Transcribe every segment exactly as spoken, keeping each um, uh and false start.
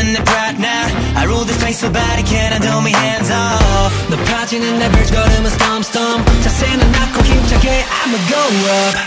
않는 내 right now. I rule this place so bad it can't handle me hands off. 높아지는 내 발걸음은 storm storm. 자세는 낮고 힘차게 I'ma go up.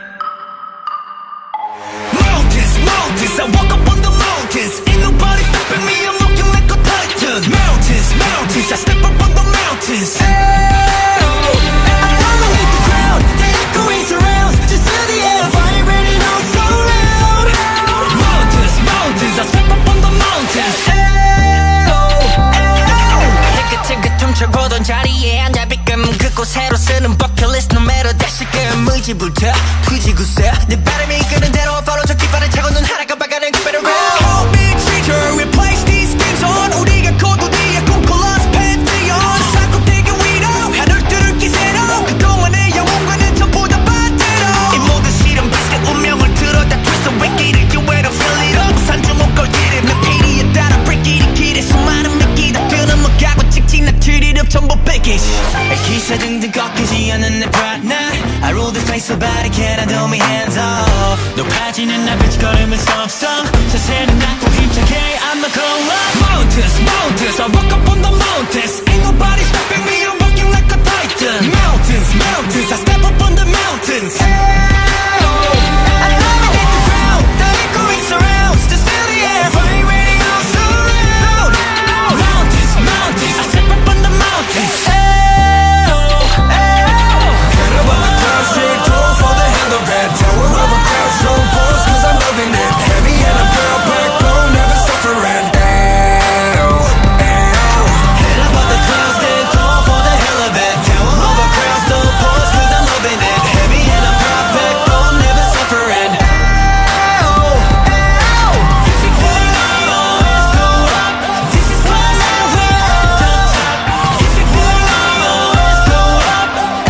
Mountains, mountains, I walk up on the mountains. Ain't nobody stopping me, I'm walking like a titan. Mountains, mountains, I step up on the mountains. Hey, oh, I'm following the crowd, the echoing surround. Just feel the air vibrating all so loud. Mountains, mountains, I step up on the mountains. Hey, oh, hey, oh. 희끗희끗 훔쳐보던 자리에 앉아 비끔 그곳으로 쓰는 버킷리스트 no matter 다시금 의지부터 뒤지고서 내 바람이 이끄는 대로 follow 저 깃발을 차고 눈 하나 깜빡하는 그 better round. Hold me trigger, replace these schemes on. 우리가 고도디에 꿈꿔 pantheon. 사고되게 위로 하늘 뚫을 기세로 그동안의 영혼과는 전부 다 반대로 이 모든 실험 비슷한 운명을 들어다 twist away 길을 기회로 fill it up 산중 옷걸기를 내 피리에 따라 break it 길에 수많은 미끼 다 끊어먹가고 찍찍 나 treat it up 전부 package 기세 등등 꺾이지 않는 내 right now. I rule this place so bad it can't handle me hands off. 높아지는 나 발걸음은 썸썸 자세는 낮고 힘차게 I'ma go up. Mountains, mountains, I walk up on the mountains. Ain't nobody stopping me, I'm walking like a titan. Mountains, mountains, I step up on the mountains. Hey, oh, I dominate the ground, the echoing surrounds. Just feel the air vibrating all so loud. Mountains, mountains, I step up on the mountains. Hey, oh, hey, oh. Head above the clouds, straight tall for the hell of it. Tower of a cloud, strong pulse, cause I'm loving it. Heavy and I'm proud, backbone, never suffering. Hey, oh, hey, oh. Head above the clouds, stand tall for the hell of it. Tower of a cloud, strong pulse, cause I'm loving it. Heavy and I'm proud, backbone, never suffering. Hey, oh, hey, oh. If you feel like always go up, this is what I will to the top. If you feel like always go up,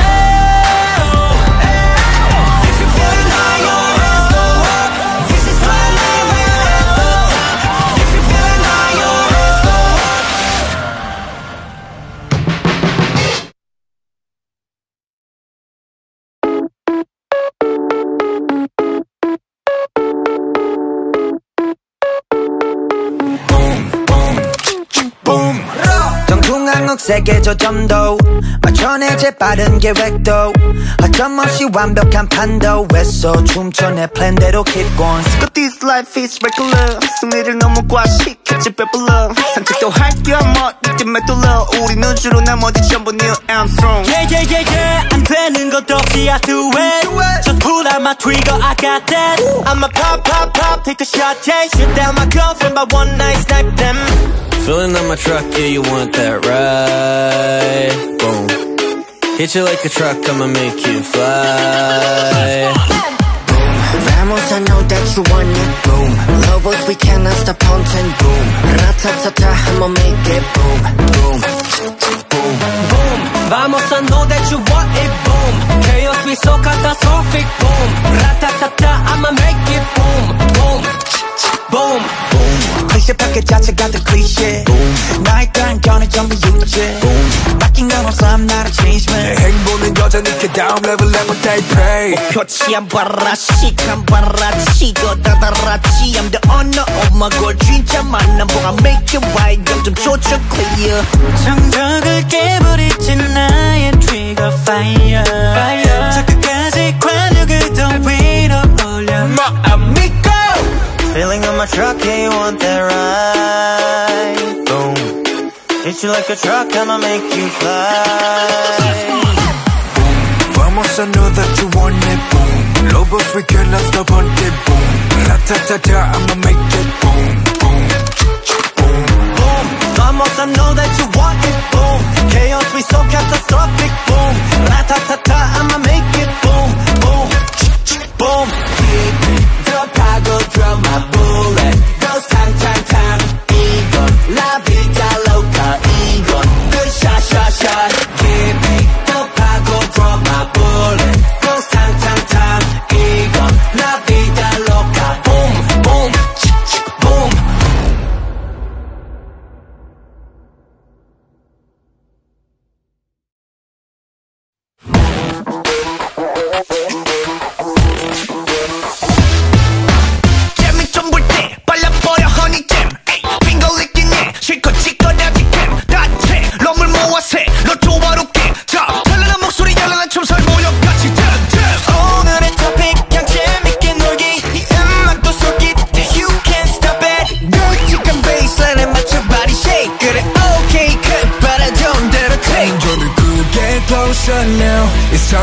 hey, oh, hey, oh. If you feel like always go up, this is what I will at the top. If you feel like always go up. 정중앙흑색의 저점도 맞춰내 재빠른 계획도 허점없이 완벽한 판도 애써 춤춰 내 플랜대로 keep going. But this life is regular. 승리를 너무 과식했지 배불러. 산책도 할 겸 어디쯤 맷돌러. 우리는 주로 나머지 전부 Neil Armstrong. Yeah yeah yeah yeah 안 되는 것 없이 I do it. Just pull out my trigger I got that. I'ma pop pop pop take a shot yeah. Shoot down my girlfriend by one night snipe them. Filling up my truck, yeah, you want that right? Boom. Hit you like a truck, I'ma make you fly. Boom, vamos, I know that you want it. Boom, Lobos, we cannot stop haunting. Boom, ratatata, I'ma make it. Boom, boom, boom, Boom Vamos I know that you want it Boom Chaos we so catastrophic Boom Ratatata I'ma make it Boom Boom Boom boom. 클리셰 패킷 자체가 더 클리셰. Boom, 나의 딴 견해 전부 유죄. Boom, 바뀐 건 없어, I'm not a change man. 내 행보는 여전히 그 다음 레벨 레벨 they pay. 표치 안 봐라 식 안 봐라 치고 다다라치 I'm the owner of my goal 진짜 만남 보가 make it right 영점 조쳐 clear 정적을 깨버리지 나의 trigger fire, fire. 저 끝까지 관역을 더 위로 올려 마음이고 Feeling on my truck, yeah, you want that ride. Boom, hit you like a truck, I'ma make you fly. Boom, vamos, I know that you want it. Boom, Lobos, we cannot stop hunting. Boom, ratatata, I'ma make it. Boom, boom, boom, Boom Vamos, I know that you want it Boom Chaos we so catastrophic Boom Ratatata I'ma make it Boom Boom Boom 더 파고들어 my bullet Goes tang tang tang 이건 La vida loca 이건 Good shot shot shot Give me 더 파고들어 my bullet Goes tang tang tang 이건 La vida loca Boom boom boom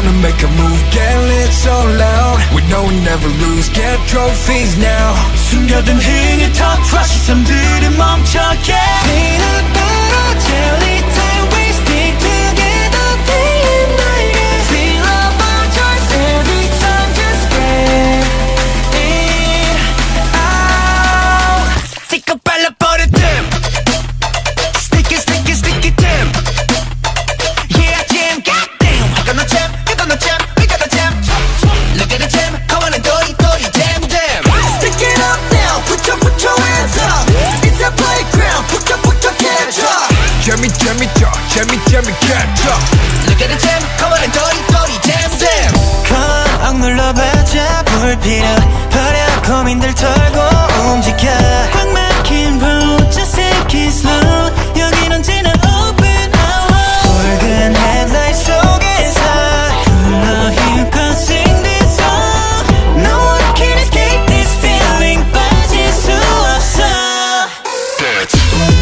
gonna make a move, get lit so loud. We know we never lose, get trophies now. 숨겨둔 흥의 top rush 시선들은 멈춰게 Peanut butter jelly time we stick together day and night. Feel our choice every time just spread it out. Stick up 발라버려 them. Sticky sticky sticky them. Yeah jam goddamn. I got no jam, you got no jam, we got no jam. Look at the jam, come on and dirty dirty jam jam. Stick it up now, put your put your hands up. It's a playground, put your put your hands up. Jammy jammy jaw, jammy jammy catch up. Look at the jam, come on and dirty dirty jam jam. Come 억눌러봐자 불필요 버려 고민들 털고 움직여 꽉 막힌 road just take it slow. 여긴 언제나 open out. 붉은 headlight 속에서 불러 힘껏 sing this song. No one can escape this feeling 빠질 수 없어. Dance.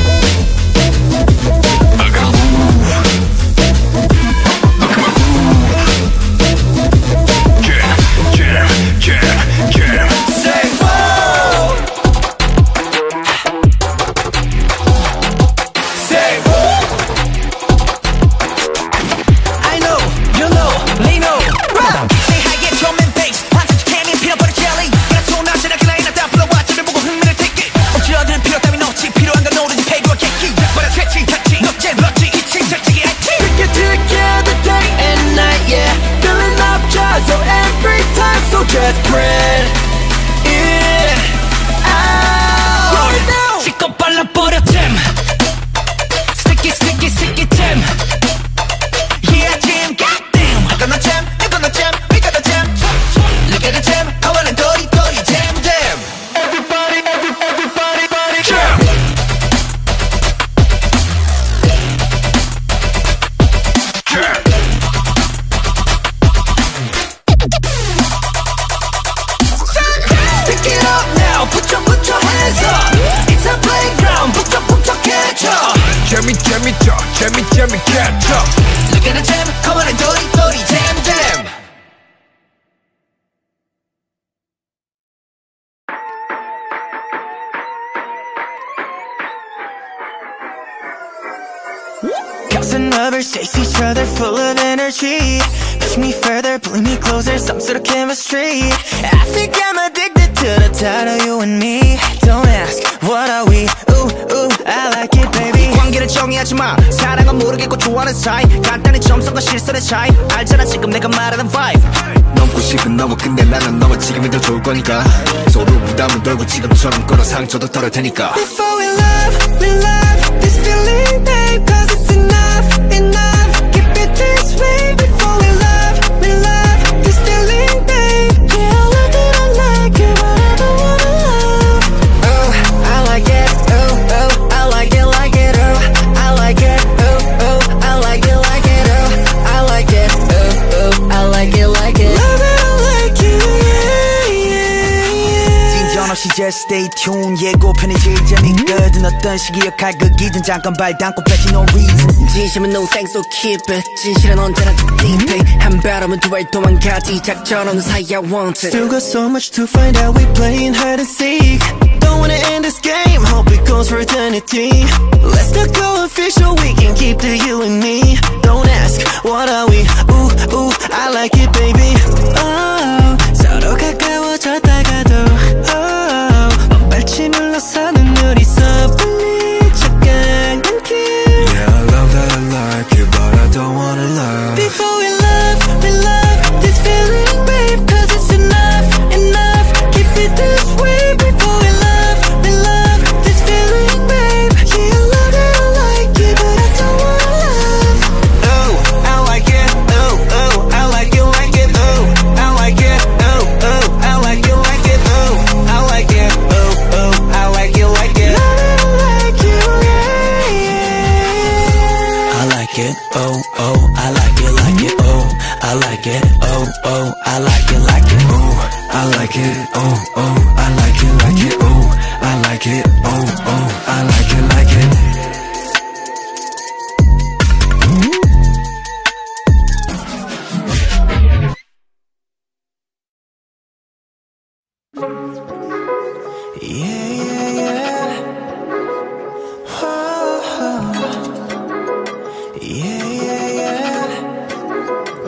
I gotta move. Look at my groove. Jam, jam, jam, jam. Say whoa. Say whoa. I know, you know, they know. Say hi, get drum and bass. 반드시 candy, peanut butter jelly. 그냥 손아시나 그 라인에 다 불러와 저를 보고 흥미를 take it. 어찌어든 필요 따윈 없지. 필요한 건 노르지 패기와 객기. 버려 채찍 택지. 넉제 럭지 이칭 절지기 알지. Stick it together day and night, yeah. Filling up jars, so every time, so just spread it out. Right now. 지껏 발라버려 jam. Sticky, sticky, sticky jam. Yeah, jam, goddamn. I got no jam, you got no jam, we got no jam. Look at the jam, come on and dirty, dirty jam, jam. Everybody, everybody, everybody, everybody, jam. Jam. Pick it up now, put your, put your hands up. It's a playground, put your, put your hands up. Jammy jammy jaw, jammy jammy catch up. Look at the jam, come on and dirty, dirty jam, jam. Cups and rubbers chase each other full of energy. Push me further, pulling me closer, some sort of chemistry. I think I'm addicted to the thought of you and me. Don't ask, what are we? Ooh, ooh, I like it, baby. 관계를 정의하지 마. 사랑은 모르겠고 좋아하는 사이. 간단히 점성과 실선의 차이. 알잖아 지금 내가 말하는 vibe. 넘고 싶은 너무 근데 나는 너무 지금이 더 좋을 거니까 서로 부담을 덜고 지금처럼 끌어 상처도 덜을 테니까 Before we love, we love this feeling, babe. Cause it's enough, enough. Keep it this way. Before we love, we love this feeling, babe. Yeah, I love it, I like it, but I don't wanna love. Oh, I like it, oh, oh, I like it, like it, oh, I like it, oh, oh, I like it, like it, oh, I like it, oh, oh, I like it, like it. Love it, I like you, yeah, yeah, yeah. 진전 없이 just stay tuned. 예고편이 제일 재밌거든. 어떤 시기역할 극이든 잠깐 발 담고 빼지 no reason. 진심은 no thanks so keep it. 진실은 언제나 too deep it. 한 발음은 두 발 도망가지 작전 없는 사이 I want it. Still got so much to find out. We playing hide and seek. Don't wanna end this game. Hope it goes for eternity. Let's not go official. We can keep the you and me. Don't ask, what are we? Ooh, ooh, I like it, baby. Oh, 서로 가까워졌다가도 oh, 먼발치물로 서는 우리 섣불리 착각한 길. Yeah, I love that I like it, but I don't wanna love. Before we love, we love this feeling, babe. Cause it's enough, enough. Keep it this way. Before we love, we love this feeling, babe. Yeah, I love it, I like it, but I don't wanna love. Oh, I like it, oh, oh, I like it, like it, oh, I like it, oh, oh, I like it, like it, oh, I like it, oh, oh, I like it, like it. Love it, I like you, yeah, yeah. I like it, oh, oh, I like it, like it, oh, I like it, oh, oh, I like it, like it, oh, I like it, oh, oh, I like it, like it, oh, I like it, oh, oh, I like it, like it.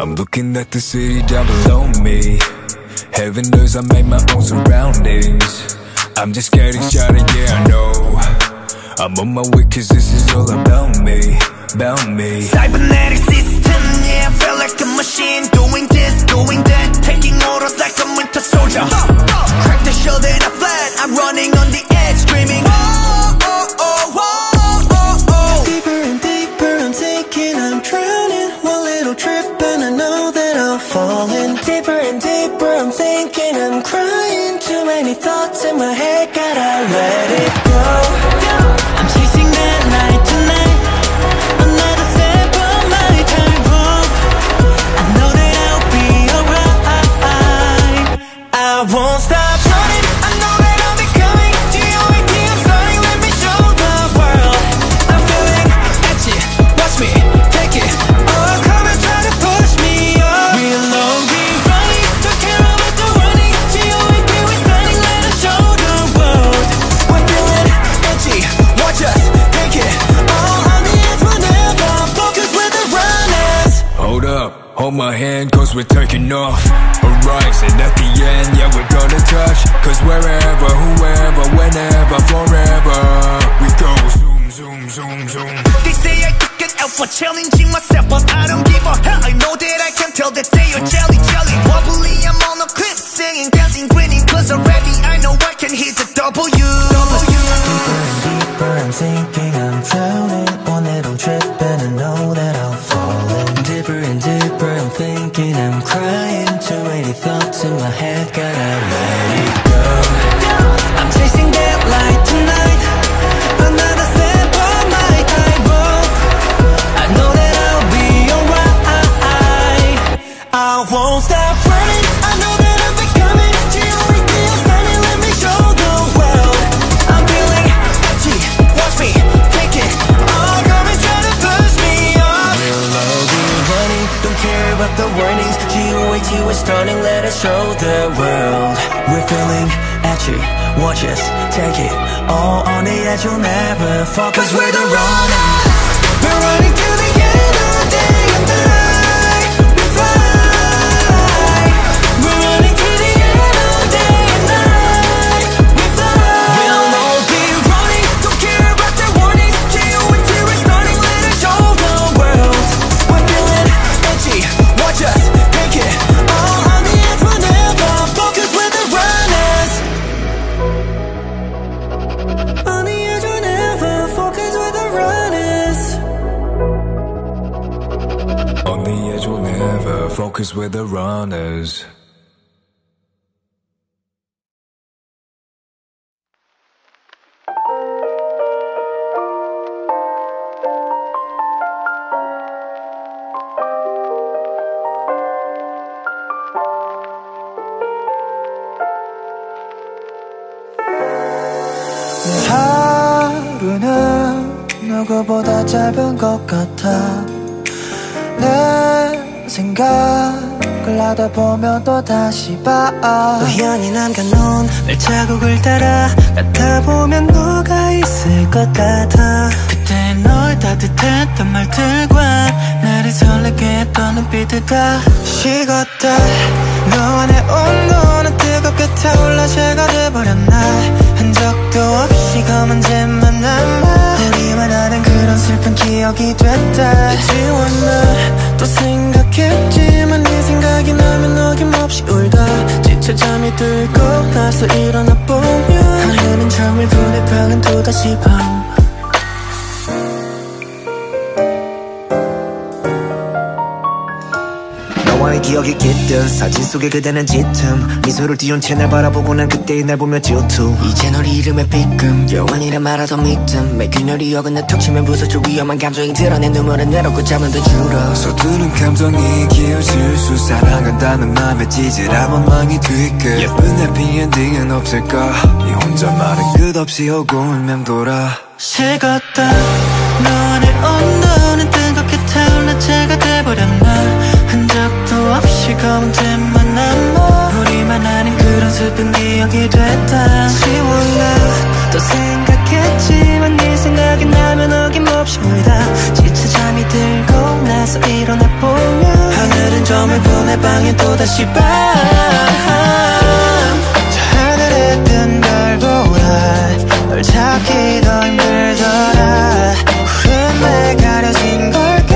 I'm looking at the city down below me. Heaven knows I made my own surroundings. I'm just getting started, yeah I know. I'm on my way cause this is all about me, about me. Cybernetic system, yeah, I feel like a machine. Doing this, doing that, taking orders like a winter soldier. Crack the shell then I fled, I'm running on the edge, screaming oh, oh, oh, oh, oh, oh. Deeper and deeper I'm sinking, I'm drowning. One little trip and I know that I'll fall in. Deeper and deeper I'm thinking, I'm crying. Too many thoughts in my head, gotta let it go. I'm chasing that light tonight. Another step on my tightrope. I know that I'll be alright. I won't stop running. I know that I'll be coming. G O A T, I'm starting, let me show the world. I'm feeling edgy, watch me take it. Oh, come and try to push me up. We'll all be running, don't care about the running. G O A T, we're starting, let us show the world. We're feeling edgy, watch us take it. All on the edge, we'll never focus with the runners. Hold up, hold my hand cause we're taking off. Horizon at the end, yeah we're gonna touch. Cause wherever, whoever, whenever, forever we go. Zoom, zoom, zoom, zoom. They say I took it out for challenging myself, but I don't give a hell. I know that I can tell that they are jelly, jelly. Wobbly, I'm on a cliff, singing, dancing, grinning. Cause already I know I can hit the W. W. Deeper and deeper I'm sinking, I'm drowning. One little trip and I know that I'll fall in. Deeper and deeper I'm thinking, I'm crying. Too many thoughts in my head, gotta let it go. I'm chasing that light tonight. Another step on my tightrope. I know that I'll be alright. I won't stop running. I know that I'll be coming. G O A T, I'm starting, let me show the world. I'm feeling edgy, watch me take it. Oh, come and try to push me up. We'll all be running, don't care about the warnings. G O A T, we're starting, let us show the world. We're feeling edgy, watch us take it. All on the edge, you'll never fall. Cause we're the runners. We're running to the end of the day and night. We fly. We're running to the end of the day and night. We fly. We'll all be running, don't care about their warnings. G O A T, we're starting, let us show the world. We're feeling edgy, watch us take it. All on the edge, we'll never focus with the runners. On the edge, we'll never focus with the runners. On the edge we'll never focus with the runners. 하루는 누구보다 짧은 것 같아. 내 생각을 하다 보면 또 다시 봐. 우연히 남겨놓은 발자국을 따라 가다 보면 누가 있을 것 같아. 그때 널 따뜻했던 말들과 나를 설레게 했던 눈빛들과 식었다. 너와 내 온도는 뜨겁게 타올라 제가 돼버렸나. 흔적도 없이 검은 잼만 남아. 우리만 아는 그런 슬픈 기억이 됐다. 지웠나 또 생각했지만 네 생각이 나면 어김없이 울다. 지쳐 잠이 들고 나서 일어나 보면 하늘은 정말 분의 방은 또다시 밤. 너와의 기억이 깃든 사진 속에 그대는 짙음. 미소를 띄운 채 날 바라보고 난 그때의 날 보며 질투. 이제 널 이름에 삐끔 영원이란 말하던 믿음. 매 균열이 어긋나 툭 치면 부서져 위험한 감정이 드러내 눈물은 내려고 잠은 더 줄어. 서투른 감정이 기어질 수 사랑한다는 맘에 찌질한 원망이 뒤끝. 예쁜 해피엔딩은 없을까. 네 혼자말은 끝없이 오고는 맴돌아. 식었다. 너와 내 온도는 뜨겁게 타올라 제가 돼버렸나. 흔적도 없이 검은 잼만 남아. 우리만 아는 그런 슬픈 기억이 됐다. 지웠나 또 생각했지만 네 생각이 나면 어김없이 울다. 지쳐 잠이 들고 나서 일어나 보면 하늘은 저 또다시 밤 저 하늘에 뜬 별보다 널 찾기 더 힘들더라 구름에 가려진 걸까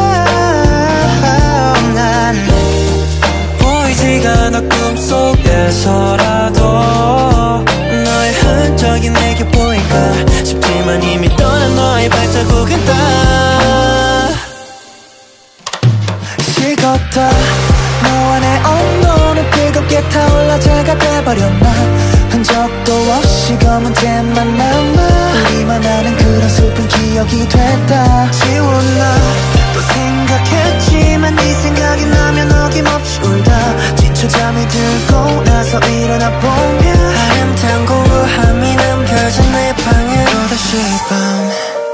난 보이지가 않아 꿈속에서라도 너의 흔적이 내게 보일까 싶지만 이미 떠난 너의 발자국은 다 식었다 너와 내 온도는 뜨겁게 타올라 제가 돼버렸나 흔적도 없이 검은 템만 남아 우리만 아는 그런 슬픈 기억이 됐다 지웠나 또 생각했지만 네 생각이 나면 어김없이 울다 지쳐 잠이 들고 나서 일어나 보면 하얀 공구함이 남겨진 내 방에 또다시 밤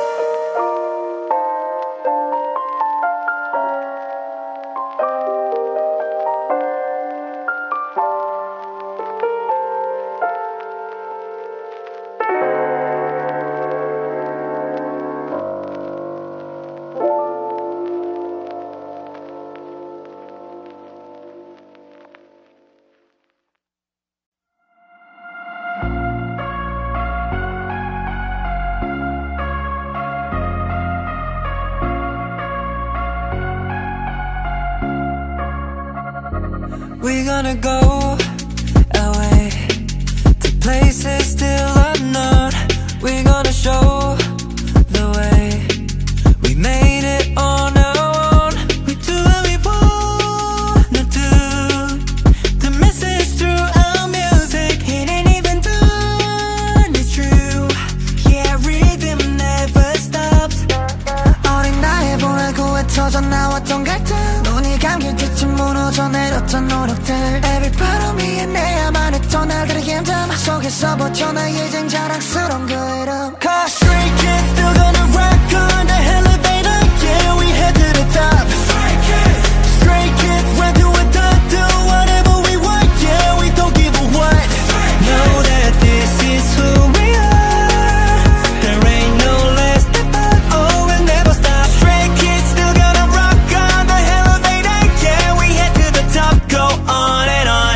We're gonna go away to places still unknown. We're gonna show the way. We made it on our own. We do what we wanna do. The message through our music, it ain't even done. It's true. Yeah, rhythm never stops. 어린 나의 보내고 흩어져 나왔던 갈등. 눈이 감길 때쯤 무너져 내렸던 노력들 Every part of me and 내야만 했던 날들의 힘듦 속에서 버텨나의 이젠 자랑스러운 그 이름 Cause Stray Kids still gonna rock on the elevator Yeah, we head to the top Stray Kids Stray Kids, run to a dot, do whatever we want Yeah, we don't give a what Know that this is who we are There ain't no less than that Oh, we'll never stop Stray Kids still gonna rock on the elevator Yeah, we head to the top Go on and on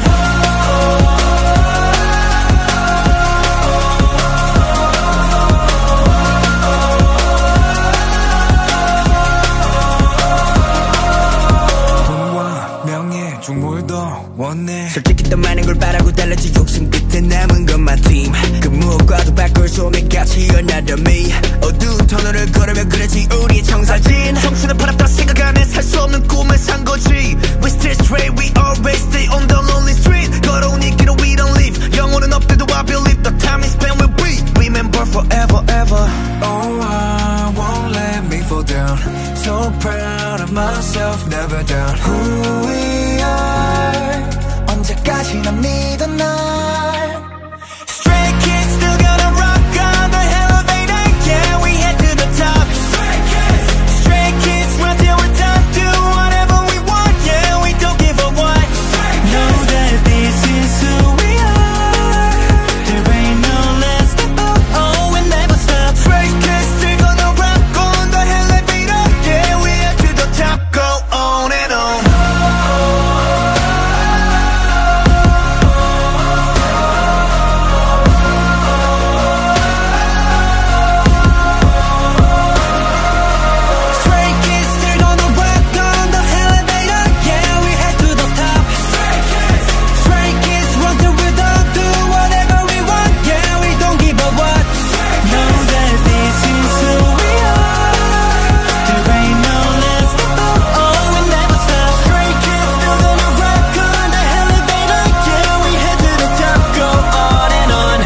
돈과 명예 중물도 원해 솔직히 더 많은 걸 바라고 달랐지 욕심 끝에 남은 건 my team 그 무엇과도 바꿀 수 없는 가치 another me 어두운 터널을 걸으며 그랬지 우리의 청사진 청춘을 팔았다 생각 안에 살 수 없는 꿈을 산 거지 We still straight, we always stay on the lonely street 걸어온 이 길을 we don't leave 영혼은 없대도 I believe the time is spent with we Remember forever ever Oh, I won't let me fall down So proud of myself, never down Who we are 언제까지나 믿어 날 Stray Kids still gonna rock on the elevator Yeah, we head to the top Stray Kids Stray Kids run till we're done Do whatever we want Yeah, we don't give a what Know that this is who we are There ain't no less than Oh, we'll never stop Stray Kids still gonna rock on the elevator Yeah, we head to the top Go on and on Stray Kids still gonna rock on the elevator Yeah, we head to the top Stray Kids Stray Kids run till we're done Do whatever we want Yeah, we don't give a what Know that this is who we are There ain't no less than Oh, we'll never stop Stray Kids still gonna rock on the elevator Yeah, we head to the top Go on and on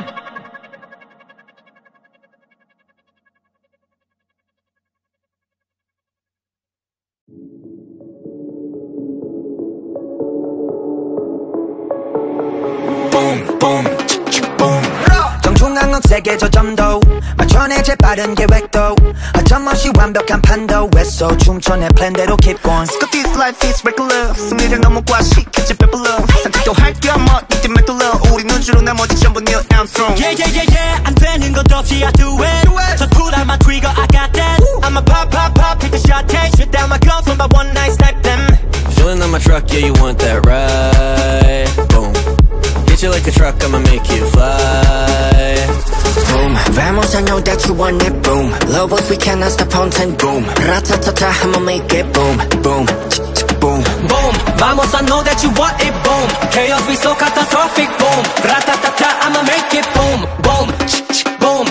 Boom, boom, boom 정중앙은 세계 저점도 맞춰내 재빠른 계획도 어쩜없이 완벽한 판도 애써 춤춰내 플랜대로 keep going Cause this life is regular 승리를 너무 과식했지 배불러 산책도 할 겸 멋있게 맷돌러 우리는 주로 나머지 전부 Neil Armstrong Yeah, yeah, yeah, yeah 안 되는 것 없이 I do it Just pull out my trigger, I got that I'ma pop, pop, pop, take a shot, take Shit down my guns, one by one night, stack them Pulling on my truck, yeah, you want that ride? Boom. Hit you like a truck, I'ma make you fly. Boom, vamos, I know that you want it, boom. Lobos, we cannot stop haunting, boom. Ratatata, I'ma make it, boom, boom, boom. Boom, vamos, I know that you want it, boom. Chaos, we so catastrophic, boom. Ratatata, I'ma make it, boom, boom, boom.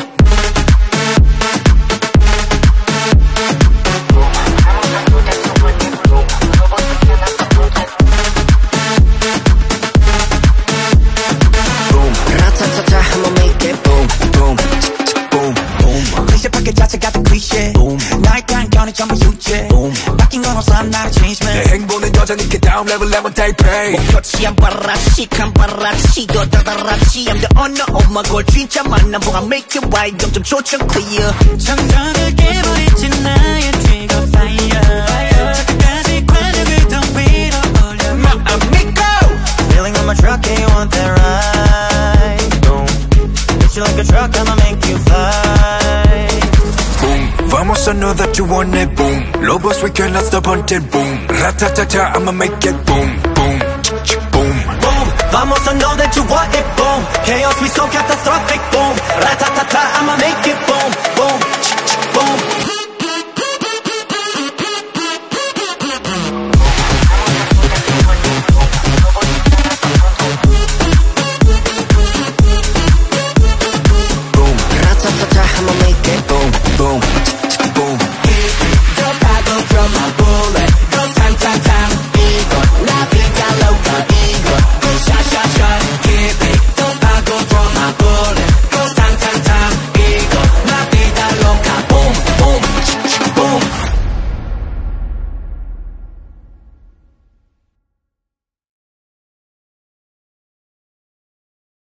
자체가 더 클리셰 나의 깡견이 전부 유죄 바뀐 건 없어 I'm not a change man 내 행보는 여전히 그 다음 레벨 레몬 타이페이 목표치 안 바라치 간 바라치 더 다다라치 I'm the owner of my goal 진짜 만남 보가 make it right 점점 초점 clear 정적을 깨버리지 나의 trigger fire 저까지 관역을 더 위로 올려 My amigo Feeling on my truck, yeah, you want that ride? Boom. Hit you like a truck, I'ma make you fly. Boom, vamos, I know that you want it, boom. Lobos, we cannot stop until boom. Ratatata, I'ma make it boom, boom, boom. Boom, vamos, I know that you want it, boom. Chaos, we so catastrophic, boom. Ratatata, I'ma make it boom, boom, boom. Boom, ratatata, I'ma make it boom, boom.